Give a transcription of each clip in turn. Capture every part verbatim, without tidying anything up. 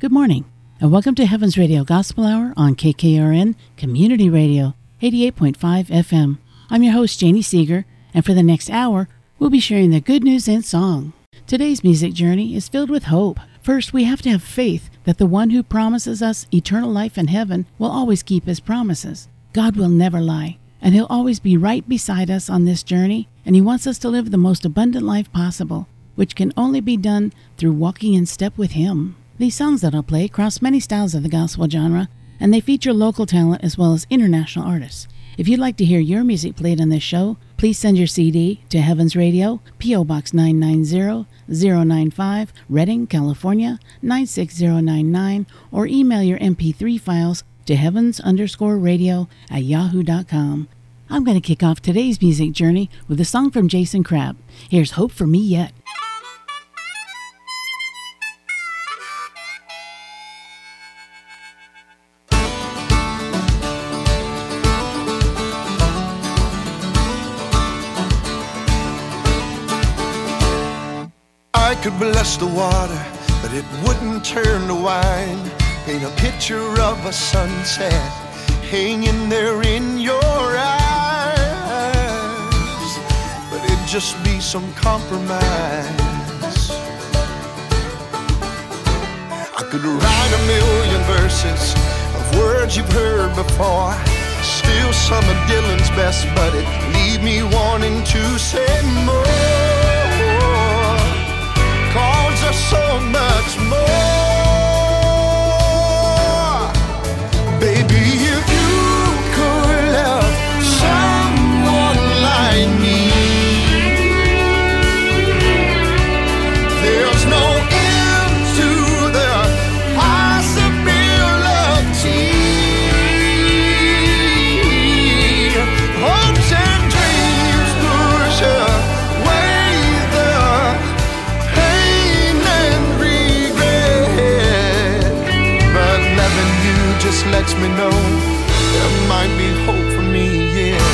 Good morning, and welcome to Heaven's Radio Gospel Hour on K K R N Community Radio, eighty-eight point five F M. I'm your host, Janie Seeger, and for the next hour, we'll be sharing the good news in song. Today's music journey is filled with hope. First, we have to have faith that the one who promises us eternal life in heaven will always keep his promises. God will never lie, and he'll always be right beside us on this journey, and he wants us to live the most abundant life possible, which can only be done through walking in step with him. These songs that I'll play cross many styles of the gospel genre, and they feature local talent as well as international artists. If you'd like to hear your music played on this show, please send your C D to Heaven's Radio, P O Box nine nine zero zero nine five, Redding, California, nine six zero nine nine, or email your M P three files to heavens underscore radio at yahoo dot com. I'm going to kick off today's music journey with a song from Jason Crabb. Here's Hope for Me Yet. I could bless the water, but it wouldn't turn to wine. Paint a picture of a sunset hanging there in your eyes, but it'd just be some compromise. I could write a million verses of words you've heard before, steal some of Dylan's best, but it leave me wanting to say more. Cause there's so much more. Baby, if you could love someone like me, there's no end to the possibility. Hopes and dreams push away the pain and regret, but loving you just lets me know there might be hope for me, yeah.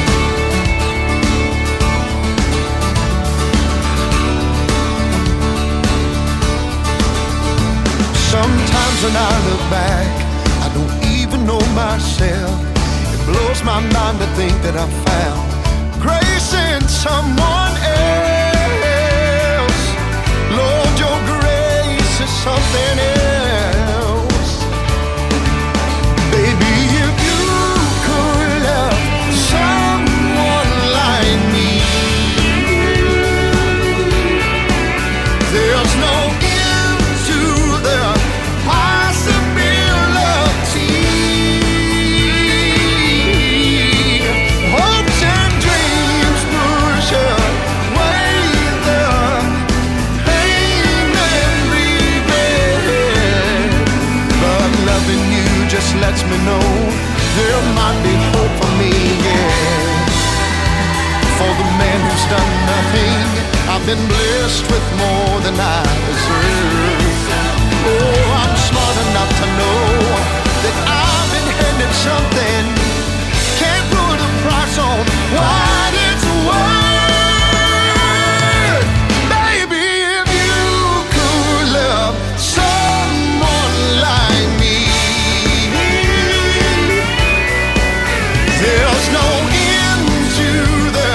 Sometimes when I look back, I don't even know myself. It blows my mind to think that I found grace in someone else. Lord, your grace is something else. Baby, if you could love someone like me, there's no end to the possibility. Hopes and dreams push away the pain and regret, but loving you just lets me know there might be hope for me, yeah. For the man who's done nothing, I've been blessed with more than I deserve. Oh, I'm smart enough to know that I've inherited something. Can't put a price on what it's worth. Baby, if you could love someone like me, there's no end to the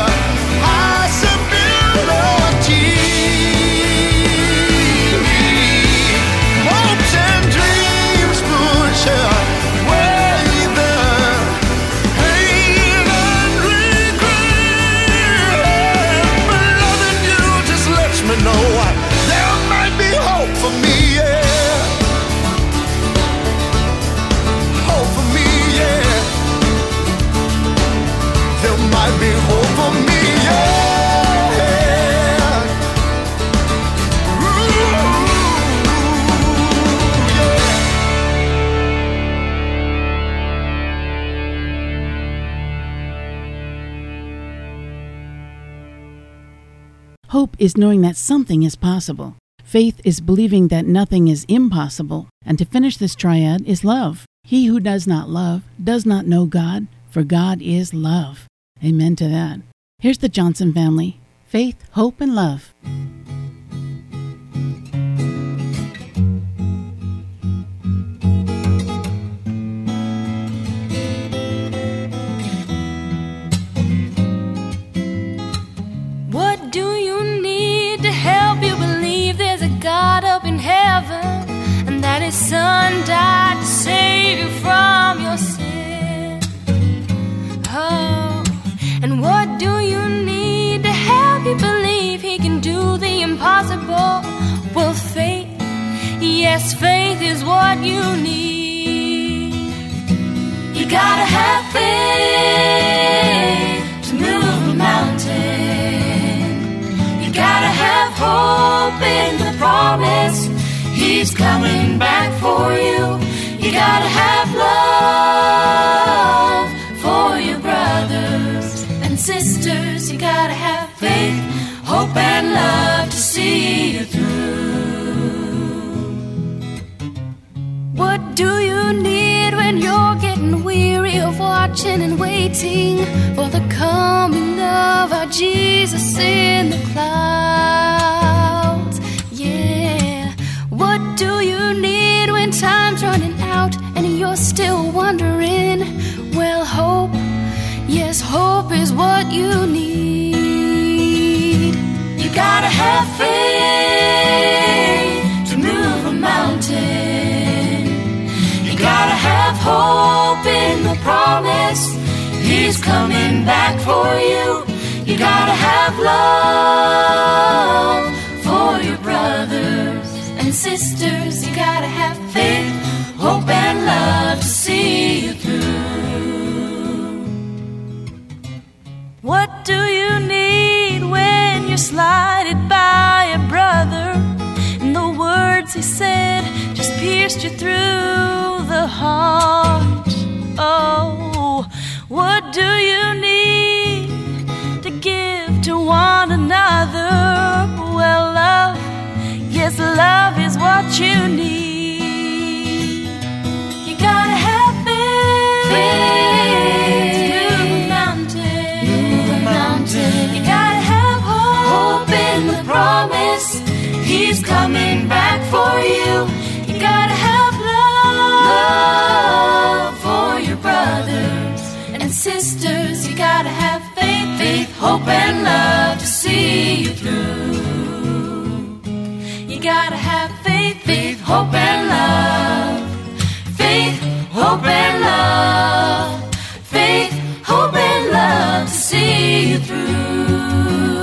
possibility. Hopes and dreams push away the pain and regret, but loving you just lets me know there might be hope for me, yeah. Hope for me, yeah. There might be hope for me, yeah. Ooh, yeah. Hope is knowing that something is possible. Faith is believing that nothing is impossible. And to finish this triad is love. He who does not love does not know God, for God is love. Amen to that. Here's the Johnson family. Faith, hope, and love. Yes, faith is what you need. You gotta have faith to move a mountain. You gotta have hope in the promise He's coming back for you. You gotta have love for your brothers and sisters. You gotta have faith, hope and love to see you through. What do you need when you're getting weary of watching and waiting for the coming of our Jesus in the clouds? Yeah. What do you need when time's running out and you're still wondering? Well, hope, yes, hope is what you need. You gotta have faith to move a mountain. You gotta have hope in the promise He's coming back for you. You gotta have love for your brothers and sisters. You gotta have faith, hope and love to see you through. What do you need when you're slighted by a brother and the words he said just pierced you through the heart? Oh, what do you need to give to one another? Well, love, yes, love is what you need. You gotta have faith, faith to move a mountain, move a mountain. You gotta have hope, hope in the promise He's coming back for you. You gotta have love, love for your brothers and sisters. You gotta have faith, faith, hope and love to see you through. You gotta have faith, faith, hope and love. Faith, hope and love. Faith, hope and love to see you through.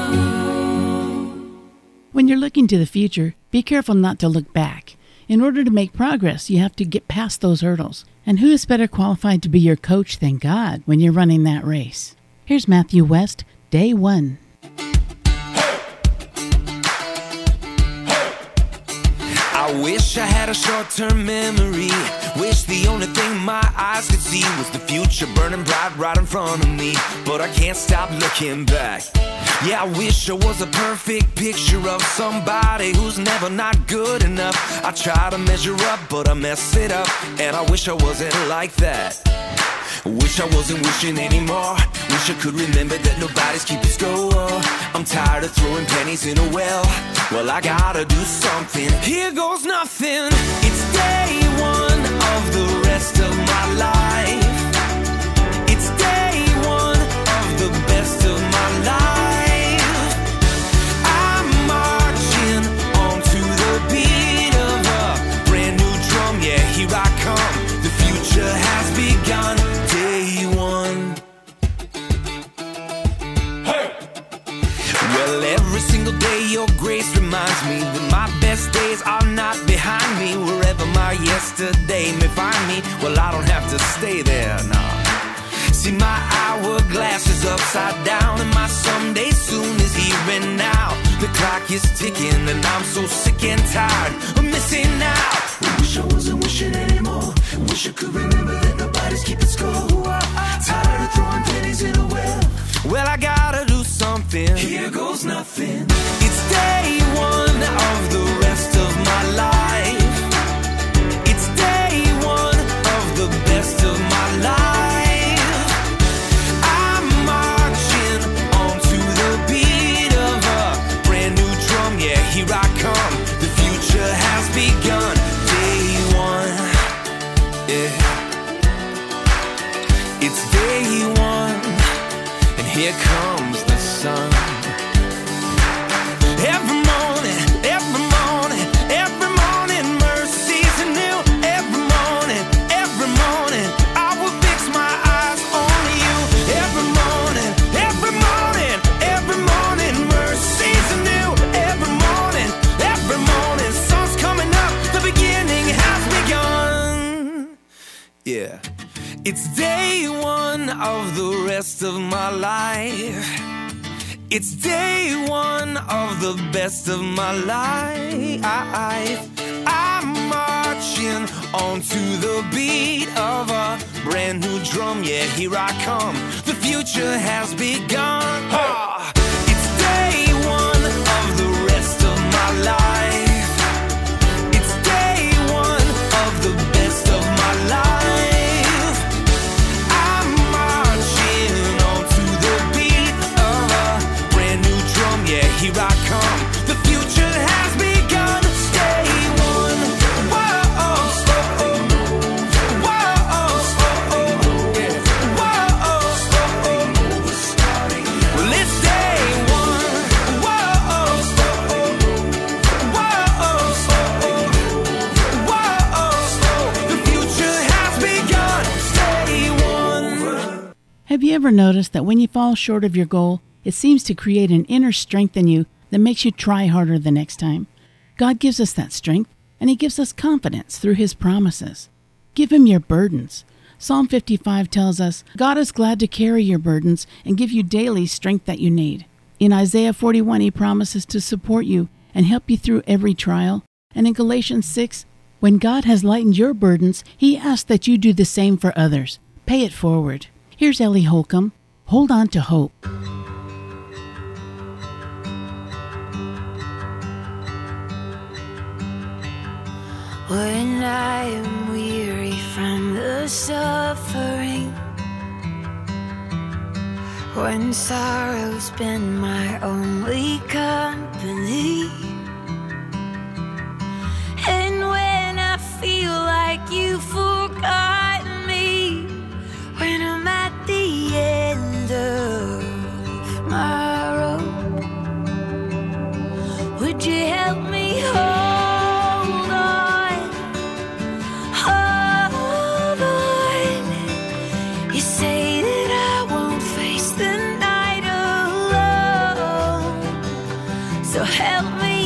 When you're looking to the future, be careful not to look back. In order to make progress, you have to get past those hurdles. And who is better qualified to be your coach than God when you're running that race? Here's Matthew West, Day One. I wish I had a short-term memory. Wish the only thing my eyes could see was the future burning bright right in front of me. But I can't stop looking back. Yeah, I wish I was a perfect picture of somebody who's never not good enough. I try to measure up, but I mess it up. And I wish I wasn't like that. Wish I wasn't wishing anymore. Wish I could remember that nobody's keeping score. I'm tired of throwing pennies in a well. Well, I gotta do something. Here goes nothing. It's day one of the rest of my life. It's day one of the best of my life. I'm marching on to the beat of a brand new drum. Yeah, here I come. The future has begun. Day one. Hey! Well, every single day your grace reminds me that my best days are not behind me. Wherever my yesterday may find me, well, I don't have to stay there, nah. See, my hourglass is upside down, and my someday soon is here and now. The clock is ticking, and I'm so sick and tired of missing out. I wish I wasn't wishing anymore. Wish I could remember that nobody's keeping score. Tired of throwing pennies in a well. Well, I gotta do something. Here goes nothing. It's day one of the rest of my life. It's day one of the best of my life. I'm marching on to the beat of a brand new drum. Yeah, here I come. The future has begun. Day one. Yeah. It's day one. And here comes the sun. Every morning, every morning, every morning, mercies anew. Every morning, every morning, I will fix my eyes on you. Every morning, every morning, every morning, mercies anew. Every morning, every morning, sun's coming up. The Yeah. It's day one of the rest of my life. It's day one of the best of my life. I'm marching on to the beat of a brand new drum. Yeah, here I come. The future has begun. Ha! It's day one of the rest of my life. It's day one of the best of my life. I'm marching on to the beat of a brand new drum. Yeah, here I come. The future has begun. Day one. Whoa, oh, oh, oh. Whoa, oh, oh, oh. Yeah. Whoa, oh, oh, oh. Well, it's day one. Whoa, oh, oh, oh. Whoa, oh, oh, oh. Whoa, oh, oh. The future has begun. Day one. Have you ever noticed that when you fall short of your goal, it seems to create an inner strength in you that makes you try harder the next time? God gives us that strength, and He gives us confidence through His promises. Give Him your burdens. Psalm fifty-five tells us, God is glad to carry your burdens and give you daily strength that you need. In Isaiah forty-one, He promises to support you and help you through every trial. And in Galatians six, when God has lightened your burdens, He asks that you do the same for others. Pay it forward. Here's Ellie Holcomb. Hold on to hope. When I am weary from the suffering, when sorrow's been my only company, and when I feel like you've forgotten me, when I'm at the end of my rope, would you help me hold? So help me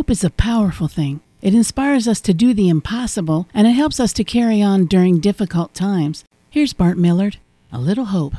Hope is a powerful thing. It inspires us to do the impossible, and it helps us to carry on during difficult times. Here's Bart Millard, A Little Hope.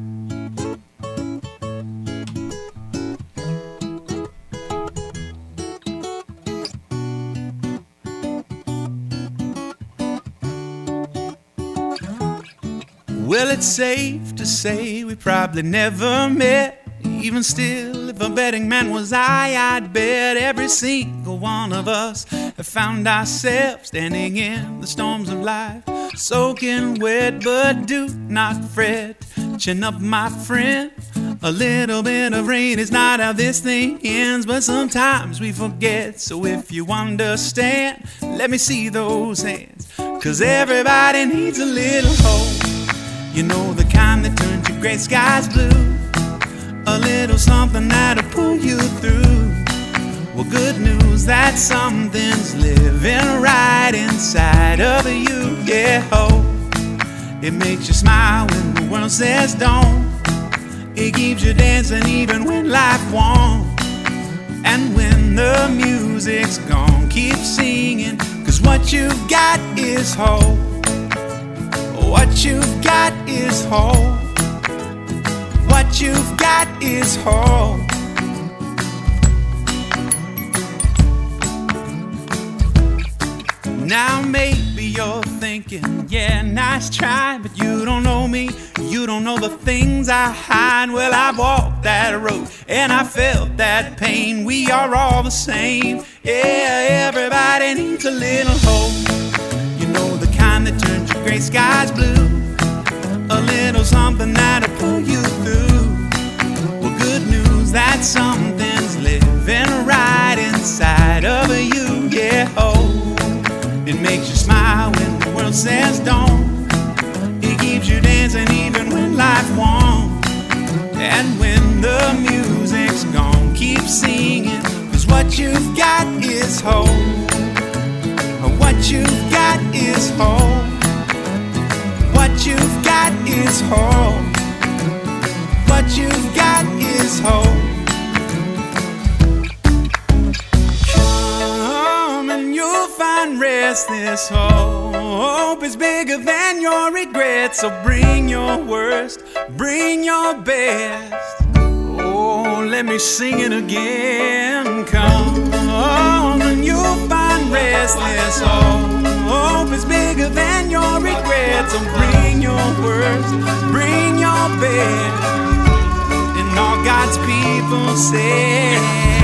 Well, it's safe to say we probably never met. Even still, if a betting man was I, I'd bet every single one of us have found ourselves standing in the storms of life, soaking wet, but do not fret. Chin up, my friend. A little bit of rain is not how this thing ends, but sometimes we forget. So if you understand, let me see those hands. 'Cause everybody needs a little hope. You know, the kind that turns your gray skies blue. A little something that'll pull you through. Well, good news that something's living right inside of you. Yeah, hope. It makes you smile when the world says don't. It keeps you dancing even when life won't. And when the music's gone, keep singing. 'Cause what you've got is hope. What you've got is hope. What you've got is hope. Now maybe you're thinking, yeah, nice try, but you don't know me, you don't know the things I hide. Well, I walked that road and I felt that pain. We are all the same. Yeah, everybody needs a little hope. You know, the kind that turns your gray skies blue. A little something that'll pull you through. Well, good news that something's living right inside of you. Yeah, hope. It makes you smile when the world says don't. It keeps you dancing even when life won't. And when the music's gone, keep singing. 'Cause what you've got is hope. What you've got is hope. What you've got is hope. What you've got is hope. Come and you'll find rest. This hope is bigger than your regrets. So bring your worst, bring your best. Oh, let me sing it again. Come and you'll find rest. This hope is bigger than your regrets. So bring your worst, bring your best. And all God's people say,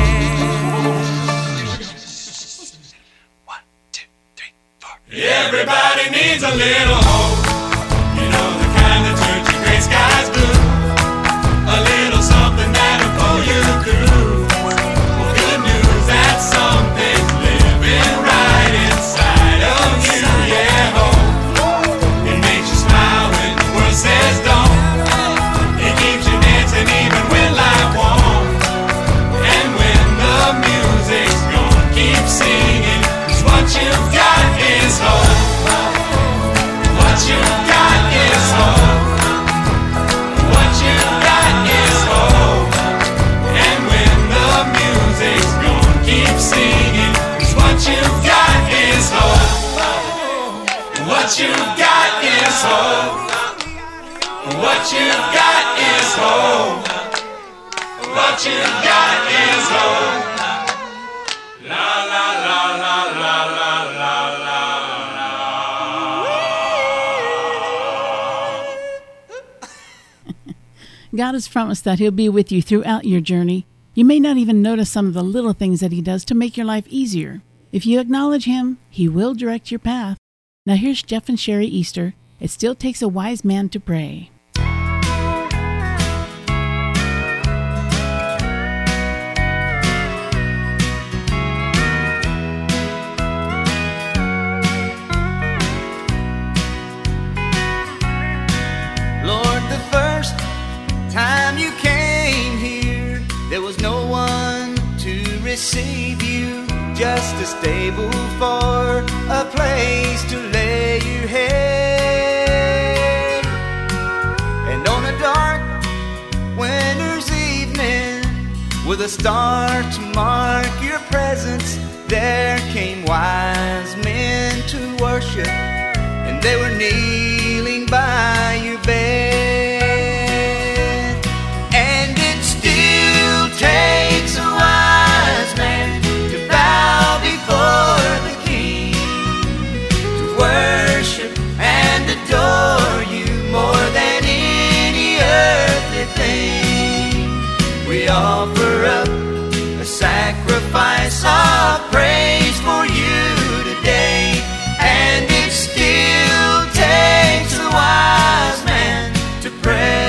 one, two, three, four. Everybody needs a little hope. You know, the kind that turns your gray skies blue. A little something that'll pull you through. Well, good news that something's living right inside of you. Yeah, hope. It makes you smile when the world says don't. It keeps you dancing even when life won't. And when the music's gone, keep singing. 'Cause what you've got is hope. What you've got is hope. What you've got is hope. And when the music's gone, keep singing. 'Cause what you've got is hope. What you've got is hope. What you've got is hope. What you've got is hope. La la la la la la la la. God has promised that He'll be with you throughout your journey. You may not even notice some of the little things that He does to make your life easier. If you acknowledge Him, He will direct your path. Now here's Jeff and Sherry Easter. It still takes a wise man to pray. Lord, the first time you came here, there was no one to receive you. Just a stable for a place to lay your head. And on a dark winter's evening, with a star to mark your presence, there came wise men to worship, and they were kneeling by your bed. And it still takes a wise man to bow before the King, to worship and adore you more than any earthly thing. We offer up a sacrifice of praise for you today, and it still takes a wise man to pray.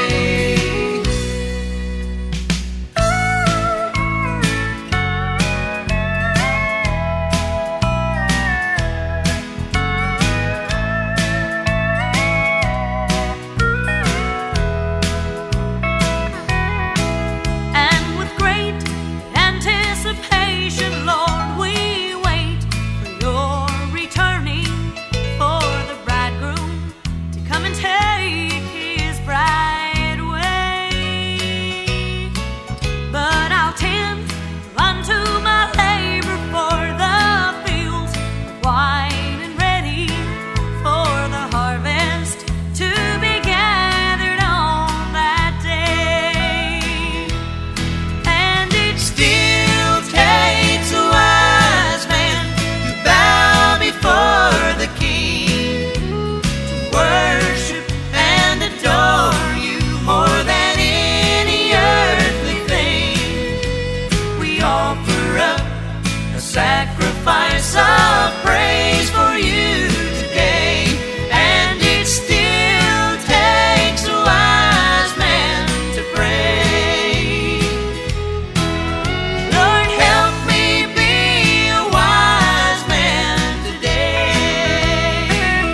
And with great anticipation, Lord, we wait for your returning, for the bridegroom to come and take his bride away. But I'll tend unto my labor, for the fields are white and ready for the harvest to be gathered on that day. And it still takes a wise man to bow before the King, to worship and adore you more than any earthly thing. We offer up a sacrifice of praise for you today, and it still takes a wise man to pray. Lord, help me be a wise man today.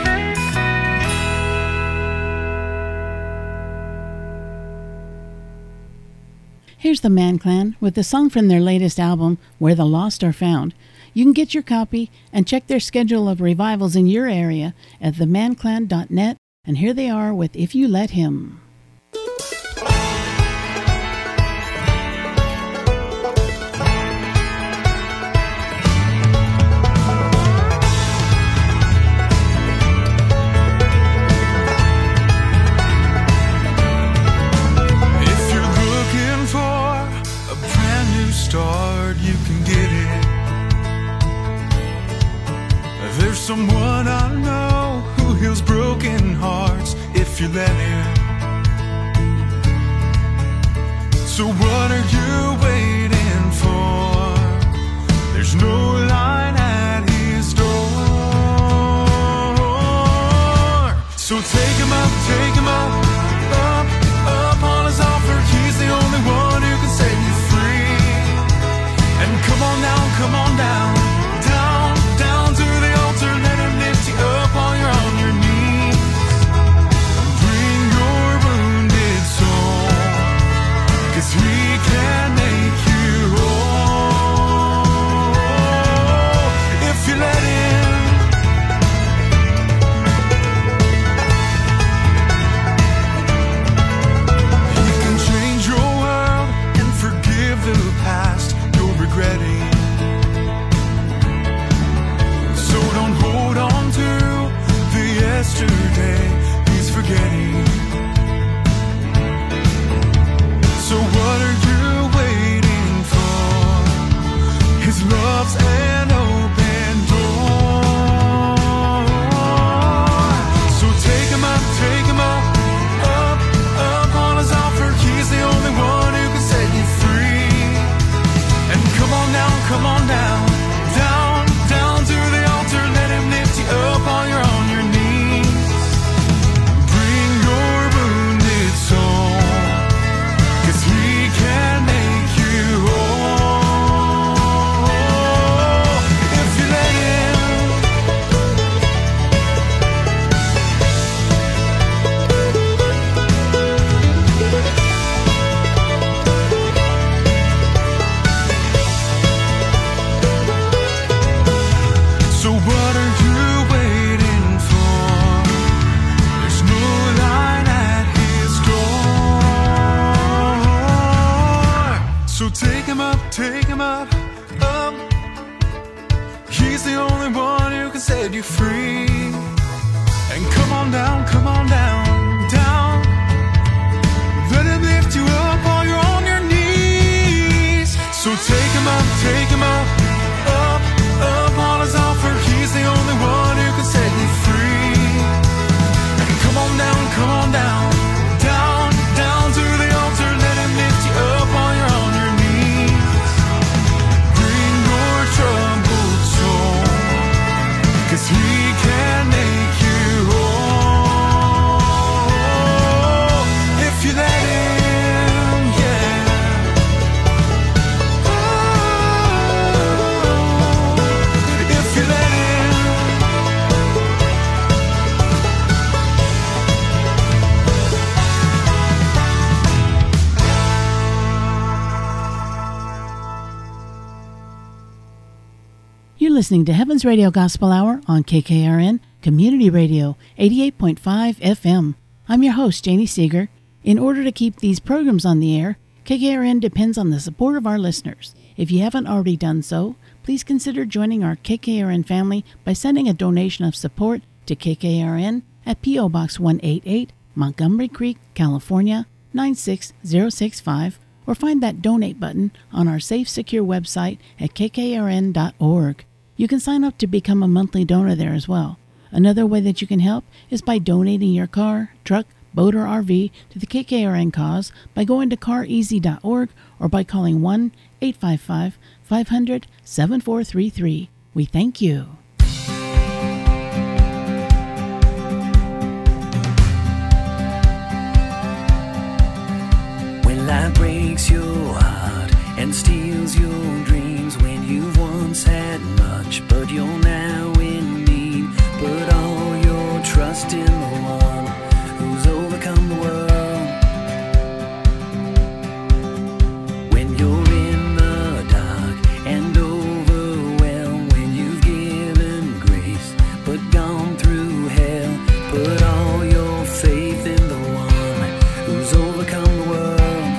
Here's the Man Clan with the song from their latest album, Where the Lost Are Found. You can get your copy and check their schedule of revivals in your area at the man clan dot net. And here they are with If You Let Him. If you're looking for a brand new start, you can get it. There's someone I know who heals broken hearts if you let him. So what are you waiting for? There's no line at his door. So take him up, take him up, up, up on his offer. He's the only one who can set you free. And come on down, come on down, down, down to the altar. Let him lift you up while you're on your knees. Bring your wounded soul, 'cause he can make you whole if you let him. listening to Heaven's Radio Gospel Hour on K K R N Community Radio eighty-eight point five F M. I'm your host, Janie Seeger. In order to keep these programs on the air, K K R N depends on the support of our listeners. If you haven't already done so, please consider joining our K K R N family by sending a donation of support to K K R N at P O. Box one eighty-eight, Montgomery Creek, California, nine six zero six five, or find that donate button on our safe, secure website at k k r n dot org. You can sign up to become a monthly donor there as well. Another way that you can help is by donating your car, truck, boat, or R V to the K K R N cause by going to car easy dot org or by calling one eight five five, five hundred, seven four three three. We thank you. When life breaks your heart and steals your dreams, when you've once had much but you're now in need, put all your trust in the one who's overcome the world. When you're in the dark and overwhelmed, when you've given grace but gone through hell, put all your faith in the one who's overcome the world.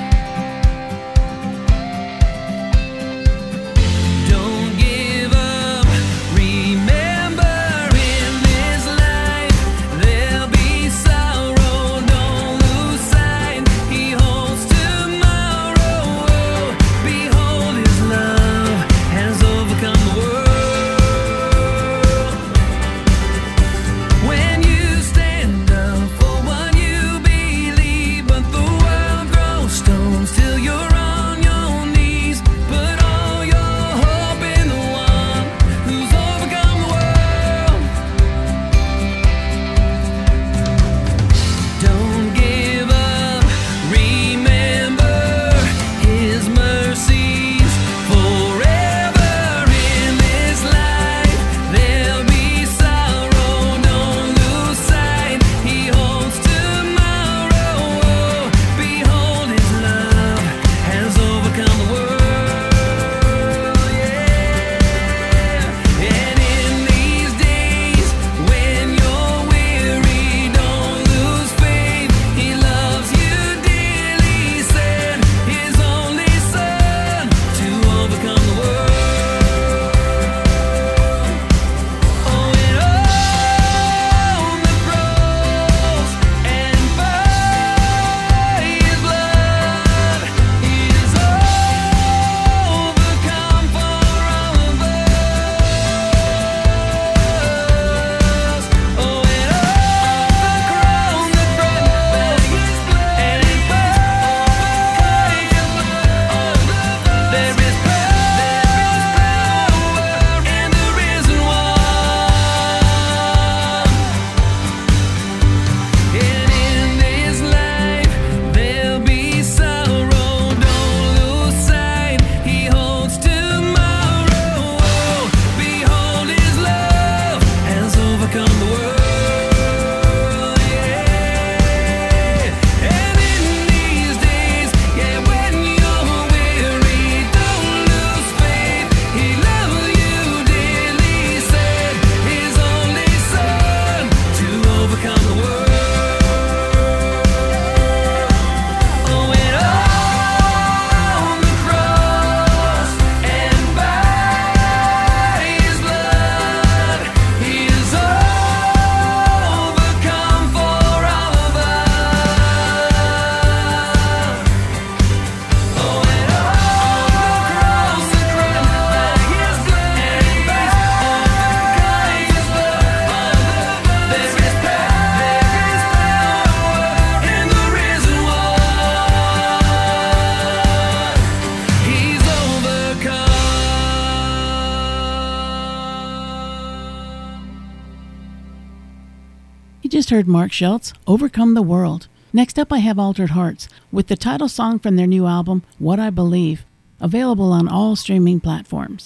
Heard Mark Schultz, Overcome the World. Next up I have Altered Hearts with the title song from their new album, What I Believe, available on all streaming platforms.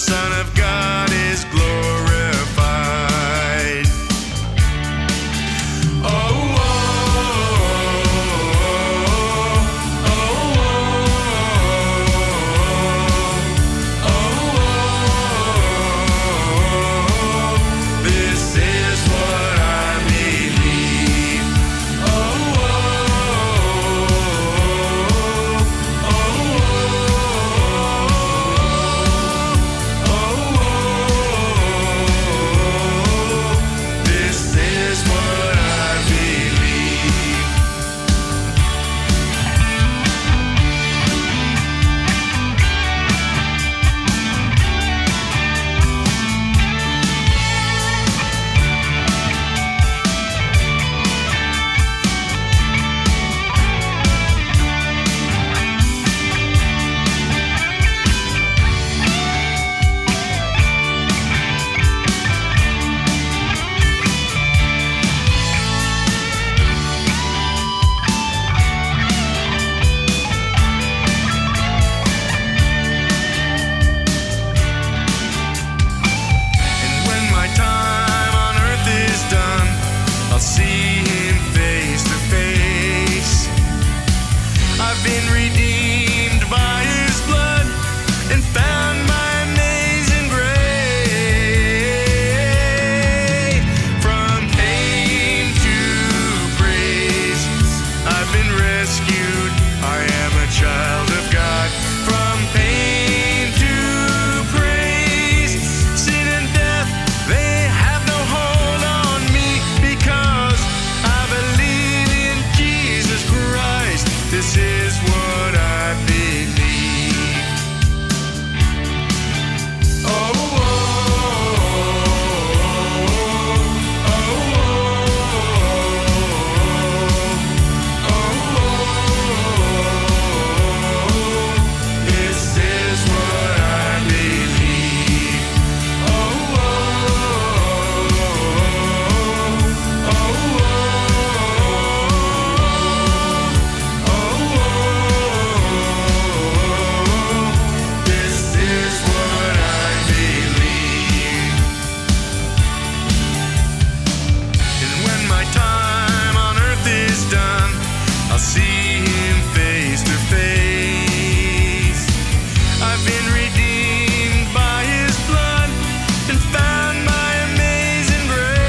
Son of God is glorified. Oh, oh, oh, oh, oh, oh, this is what I believe. Oh, oh, oh, oh, this is what I believe. And when my time on earth is done, I'll see him face to face. I've been redeemed by his blood and found my amazing grace. From pain to praise, I've been rescued. I am a child of God. From pain to praise, sin and death, they have no hold on me, because I believe in Jesus Christ. This is what I believe. Oh, oh, oh, oh, oh, this is what I believe. Oh, oh, oh, oh, this is what I believe. And when my time on earth is done, I'll see him face to face. I've been redeemed by his blood and found my amazing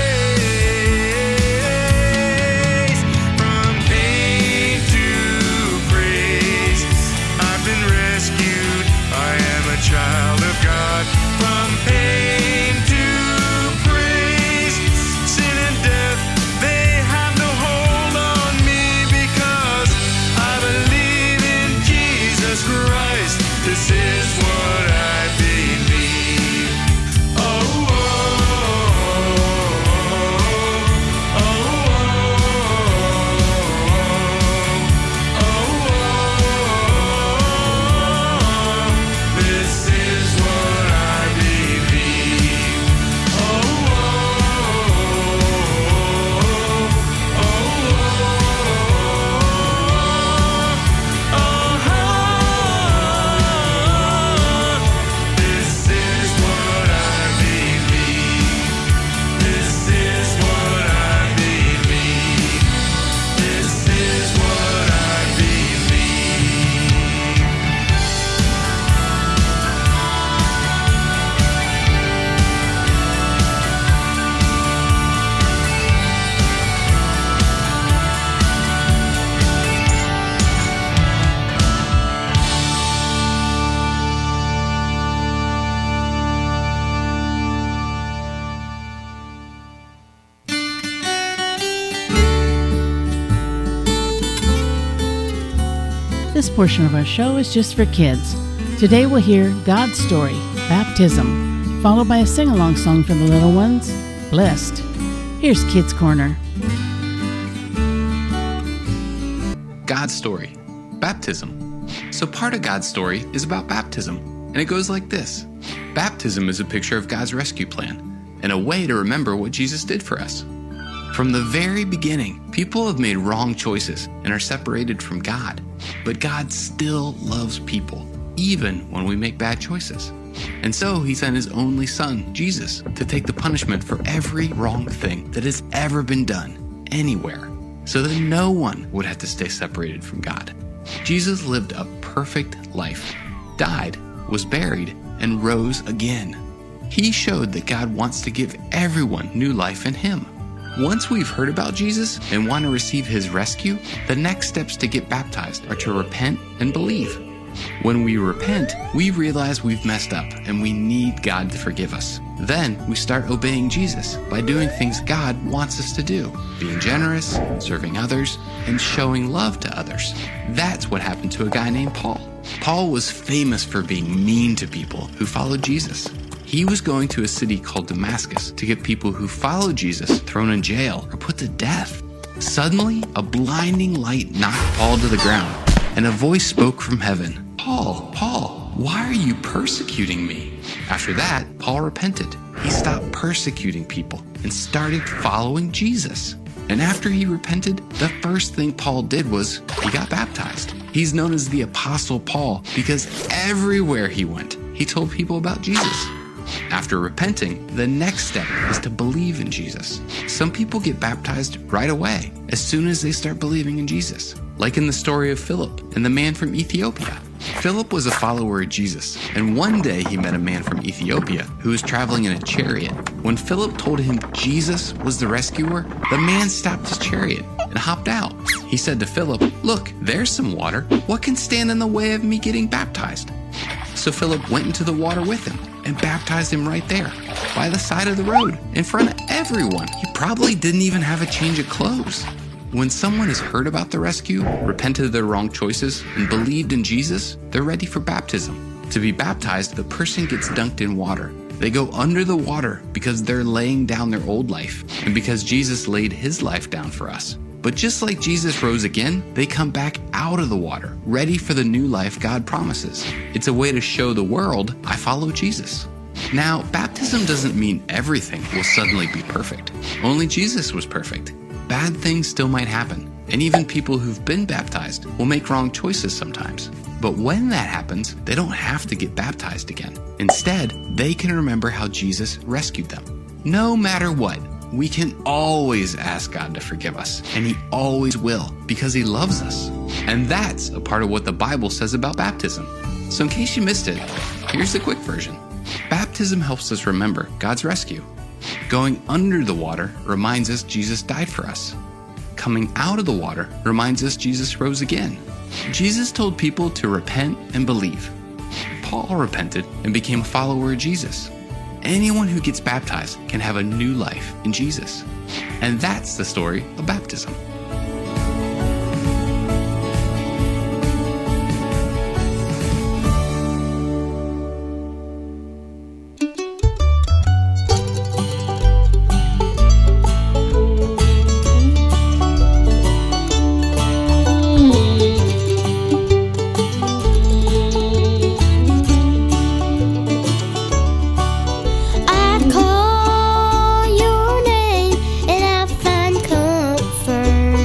grace. From pain to praise, I've been rescued. I am a child of God. From pain to praise, sin and death, they have no hold on me, because I believe in Jesus Christ. This is what I believe. Oh, oh, oh, oh, oh, this is what I believe. Oh, oh, oh, this is what I believe. This is what I believe. This is what I believe. This portion of our show is just for kids. Today we'll hear God's Story, Baptism, followed by a sing-along song for the little ones, Blessed. Here's Kids Corner. God's story, baptism. So part of God's story is about baptism, and it goes like this. Baptism is a picture of God's rescue plan and a way to remember what Jesus did for us. From the very beginning, people have made wrong choices and are separated from God, but God still loves people, even when we make bad choices. And so he sent his only son, Jesus, to take the punishment for every wrong thing that has ever been done anywhere, so that no one would have to stay separated from God. Jesus lived a perfect life, died, was buried, and rose again. He showed that God wants to give everyone new life in him. Once we've heard about Jesus and want to receive his rescue, the next steps to get baptized are to repent and believe. When we repent, we realize we've messed up and we need God to forgive us. Then we start obeying Jesus by doing things God wants us to do, being generous, serving others, and showing love to others. That's what happened to a guy named Paul. Paul was famous for being mean to people who followed Jesus. He was going to a city called Damascus to get people who followed Jesus thrown in jail or put to death. Suddenly, a blinding light knocked Paul to the ground, and a voice spoke from heaven, "Paul, Paul, why are you persecuting me?" After that, Paul repented. He stopped persecuting people and started following Jesus. And after he repented, the first thing Paul did was he got baptized. He's known as the Apostle Paul because everywhere he went, he told people about Jesus. After repenting, the next step is to believe in Jesus. Some people get baptized right away, as soon as they start believing in Jesus, like in the story of Philip and the man from Ethiopia. Philip was a follower of Jesus, and one day he met a man from Ethiopia who was traveling in a chariot. When Philip told him Jesus was the rescuer, the man stopped his chariot and hopped out. He said to Philip, "Look, there's some water. What can stand in the way of me getting baptized?" So Philip went into the water with him and baptized him right there, by the side of the road, in front of everyone. He probably didn't even have a change of clothes. When someone has heard about the rescue, repented of their wrong choices, and believed in Jesus, they're ready for baptism. To be baptized, the person gets dunked in water. They go under the water because they're laying down their old life, and because Jesus laid his life down for us. But just like Jesus rose again, they come back out of the water, ready for the new life God promises. It's a way to show the world, I follow Jesus. Now, baptism doesn't mean everything will suddenly be perfect. Only Jesus was perfect. Bad things still might happen, and even people who've been baptized will make wrong choices sometimes. But when that happens, they don't have to get baptized again. Instead, they can remember how Jesus rescued them. No matter what, we can always ask God to forgive us, and he always will, because he loves us. And that's a part of what the Bible says about baptism. So in case you missed it, here's the quick version. Baptism helps us remember God's rescue. Going under the water reminds us Jesus died for us. Coming out of the water reminds us Jesus rose again. Jesus told people to repent and believe. Paul repented and became a follower of Jesus. Anyone who gets baptized can have a new life in Jesus. And that's the story of baptism. Call your name and I find comfort.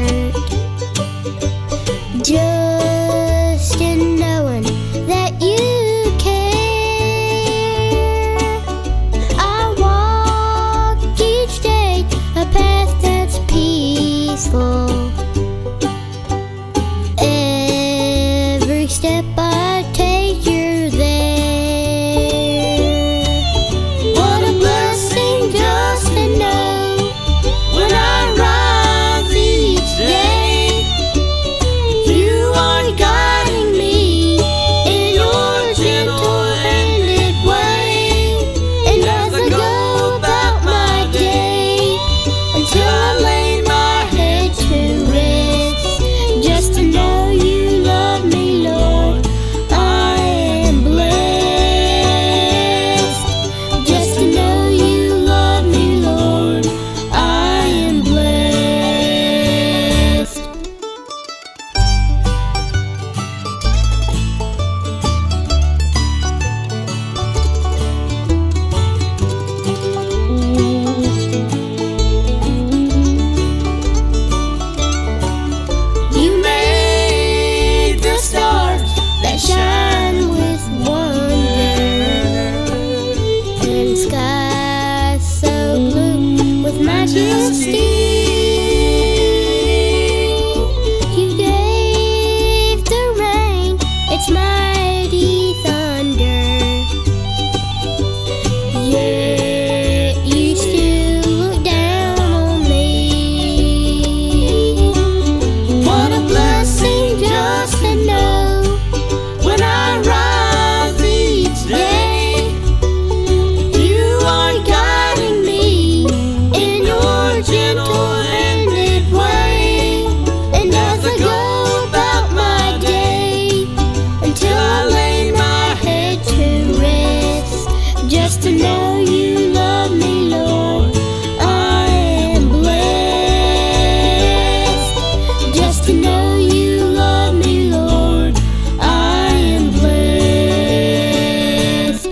sky so blue with majesty. You gave the rain its mighty thunder, yet you still look down on me. What a blessing just to know when I rise each day, you are guiding me in your gentle-handed way. And as I go about my day until I lay my head to rest, just to know you love me, Lord, I am blessed. Just to know you love me, Lord, I am blessed.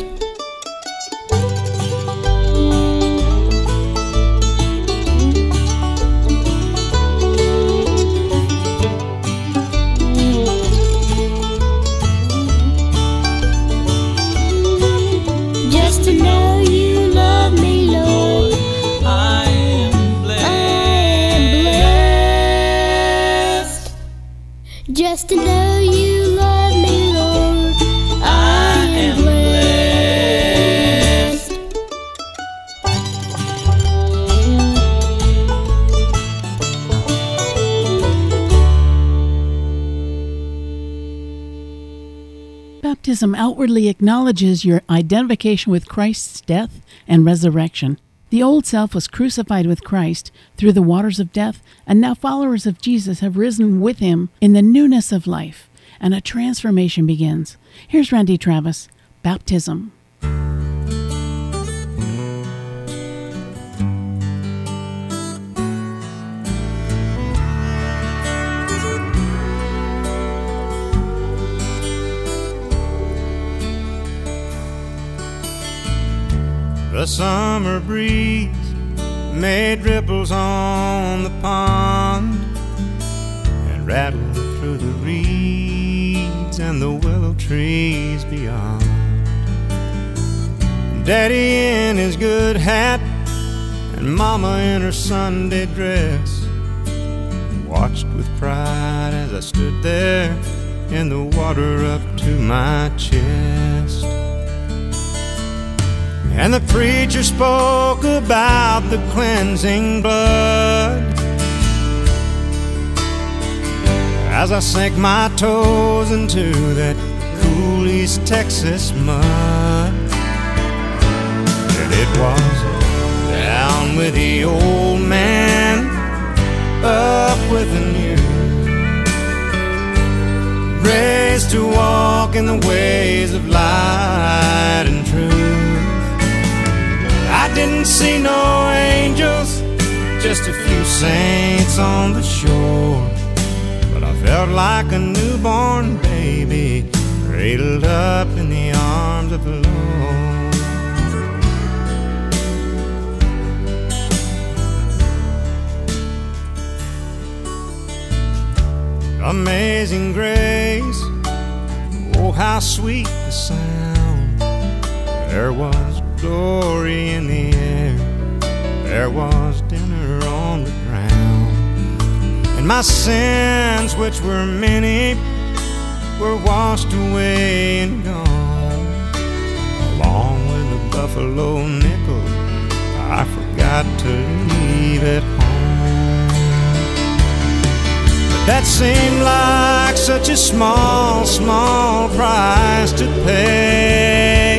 Just to know you love me, Lord, I am I am blessed. Just to know you love me, Lord, I am blessed. Baptism outwardly acknowledges your identification with Christ's death and resurrection. The old self was crucified with Christ through the waters of death, and now followers of Jesus have risen with him in the newness of life, and a transformation begins. Here's Randy Travis, Baptism. The summer breeze made ripples on the pond and rattled through the reeds and the willow trees beyond. Daddy in his good hat and Mama in her Sunday dress watched with pride as I stood there in the water up to my chest. And the preacher spoke about the cleansing blood as I sank my toes into that cool East Texas mud. And it was down with the old man, up with the new, raised to walk in the ways of light and truth. I didn't see no angels, just a few saints on the shore, but I felt like a newborn baby cradled up in the arms of the Lord. Amazing grace, oh how sweet the sound. There was glory in the air, there was dinner on the ground, and my sins, which were many, were washed away and gone. Along with a buffalo nickel, I forgot to leave at home. But that seemed like such a small, small price to pay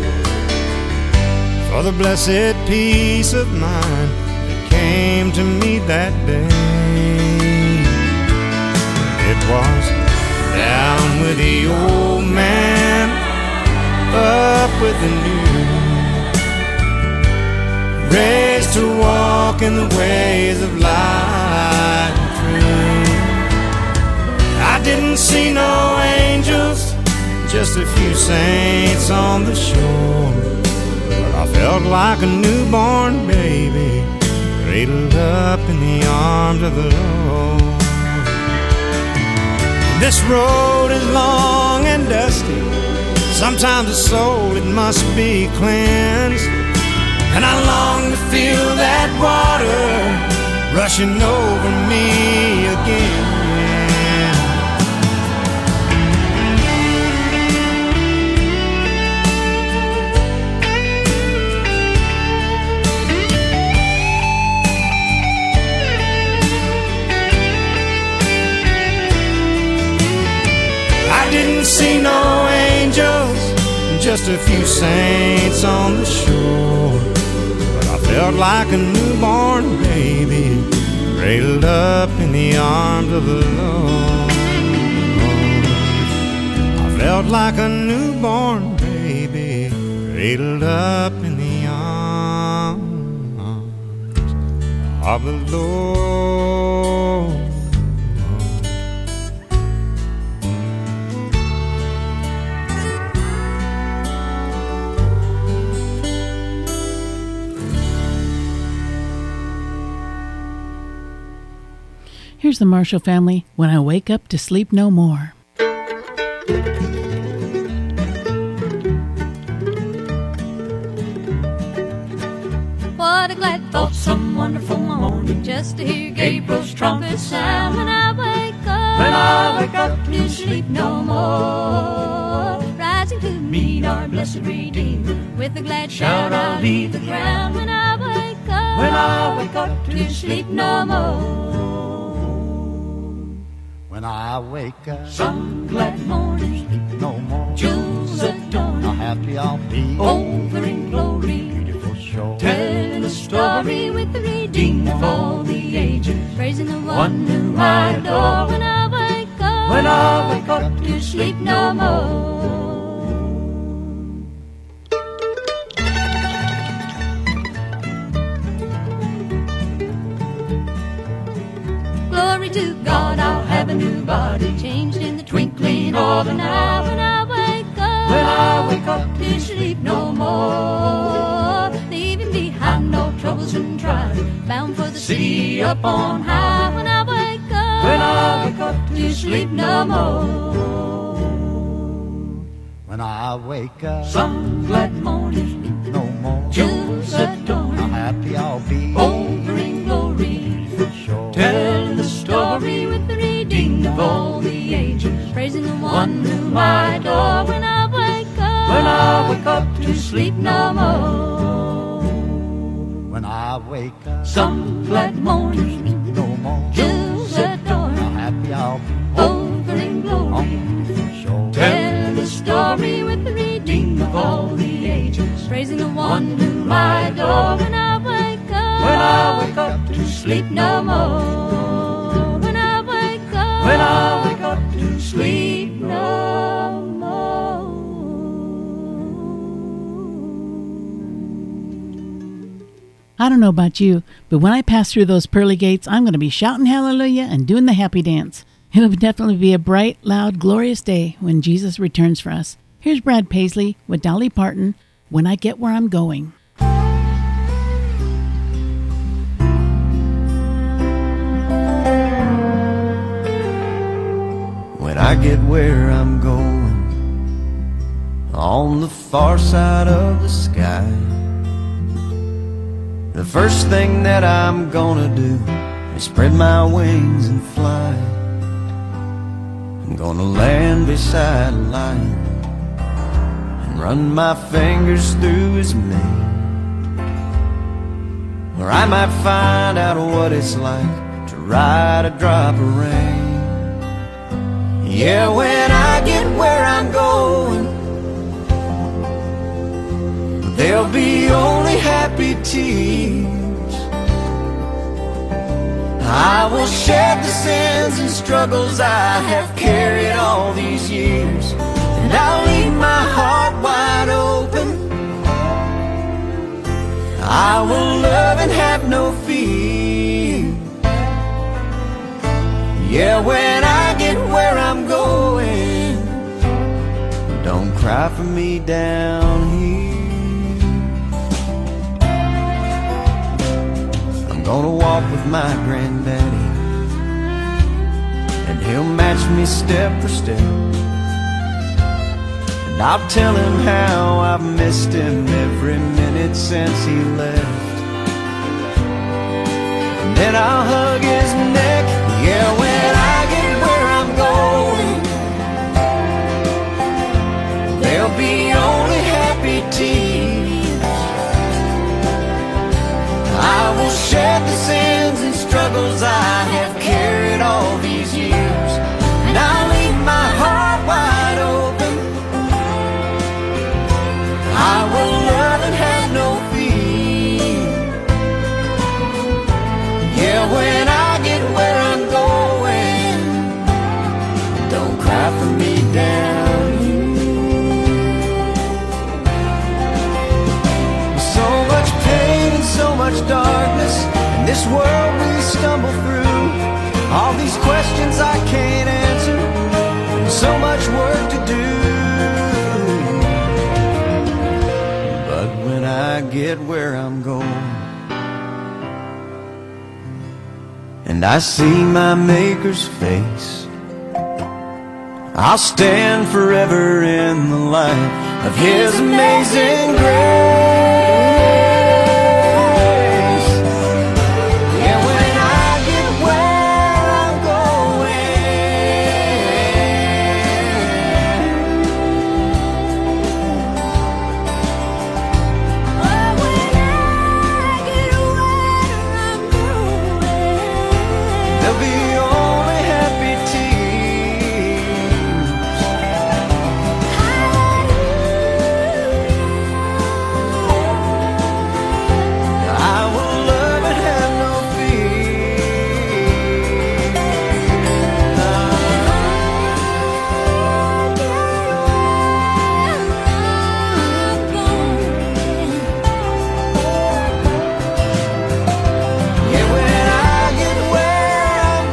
for the blessed peace of mind that came to me that day. It was down with the old man, up with the new, raised to walk in the ways of light and truth. I didn't see no angels, just a few saints on the shore, I felt like a newborn baby cradled up in the arms of the Lord. This road is long and dusty, sometimes the soul it must be cleansed, rushing over me again. I didn't see no angels, just a few saints on the shore. But I felt like a newborn baby, cradled up in the arms of the Lord. I felt like a newborn baby, cradled up in the arms of the Lord. Here's the Marshall Family, When I Wake Up to Sleep No More. What a glad thought, some wonderful morning, just to hear Gabriel's trumpet sound. When I wake up, when I wake up to sleep no more, rising to meet our blessed Redeemer, with a glad shout I'll leave the ground. When I wake up, when I wake up to sleep no more. When I wake up, some glad morning, sleep no more. Jewels adorn, how happy I'll be over in glory, beautiful shore, telling the story with the Redeemer of all the ages, praising the one whom I adore. When I wake up, when I wake up to sleep no more. Glory to God, I'll have a new body, changed in the twinkling of an eye. When I wake up, when I wake up to sleep no more, leaving behind no troubles and trials, bound for the city up on high. When I wake up, when I wake up to sleep no more. When I wake up, some glad morning, sleep no more. Jewels adorn, how happy I'll be over in glory, telling the story with the Redeemer of all the ages, praising the one whom I adore. When I wake up, when I wake up to sleep no more. When I wake up, some glad morning, sleep no more. Jewels adorn, how happy I'll be over in glory, telling the story with the Redeemer of all the ages, praising the one whom I adore. When I wake up, when I wake up to sleep no more. When I wake up, when I wake up to sleep no more. I don't know about you, but when I pass through those pearly gates, I'm going to be shouting hallelujah and doing the happy dance. It'll definitely be a bright, loud, glorious day when Jesus returns for us. Here's Brad Paisley with Dolly Parton, When I Get Where I'm Going. When I get where I'm going, on the far side of the sky, the first thing that I'm gonna do is spread my wings and fly. I'm gonna land beside a lion and run my fingers through his mane, where I might find out what it's like to ride a drop of rain. Yeah, when I get where I'm going, there'll be only happy tears. I will shed the sins and struggles I have carried all these years, and I'll leave my heart wide open. I will love and have no fear. Yeah, when I get where I'm going, don't cry for me down here. I'm gonna walk with my granddaddy, and he'll match me step for step, and I'll tell him how I've missed him every minute since he left. then I'll hug his neck. Yeah, when I get where I'm going, there'll be only happy tears. I will shed the sins and struggles I have carried all these years, and I'll leave my heart wide open. I will love and have no fear. Yeah, when I get where I'm going, don't cry for me down here. So much pain and so much darkness in this world we stumble through. All these questions I can't answer, and so much work to do. But when I get where I'm going, and I see my Maker's face, I'll stand forever in the light of His amazing grace. Yeah, when I get where I'm there'll be only happy tears. I will love and have no fear. Yeah, when I get where I'm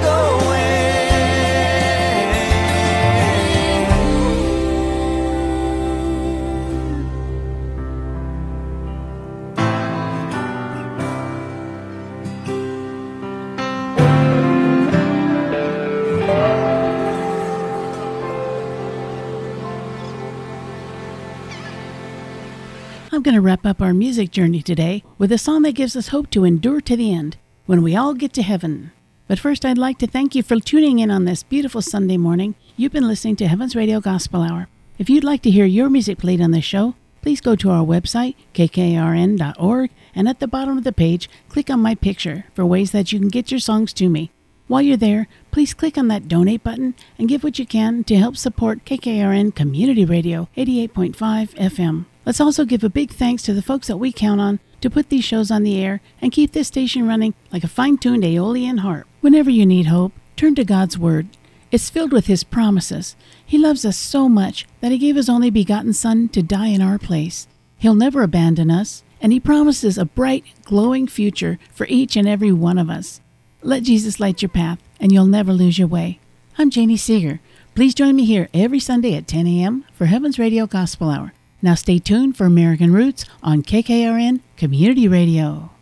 I'm going to wrap up our music journey today with a song that gives us hope to endure to the end when we all get to heaven. But first, I'd like to thank you for tuning in on this beautiful Sunday morning. You've been listening to Heaven's Radio Gospel Hour. If you'd like to hear your music played on this show, please go to our website, k k r n dot org, and at the bottom of the page, click on my picture for ways that you can get your songs to me. While you're there, please click on that donate button and give what you can to help support K K R N Community Radio eighty-eight point five F M. Let's also give a big thanks to the folks that we count on to put these shows on the air and keep this station running like a fine-tuned Aeolian harp. Whenever you need hope, turn to God's Word. It's filled with His promises. He loves us so much that He gave His only begotten Son to die in our place. He'll never abandon us, and He promises a bright, glowing future for each and every one of us. Let Jesus light your path, and you'll never lose your way. I'm Janie Seeger. Please join me here every Sunday at ten a.m. for Heaven's Radio Gospel Hour. Now stay tuned for American Roots on K K R N Community Radio.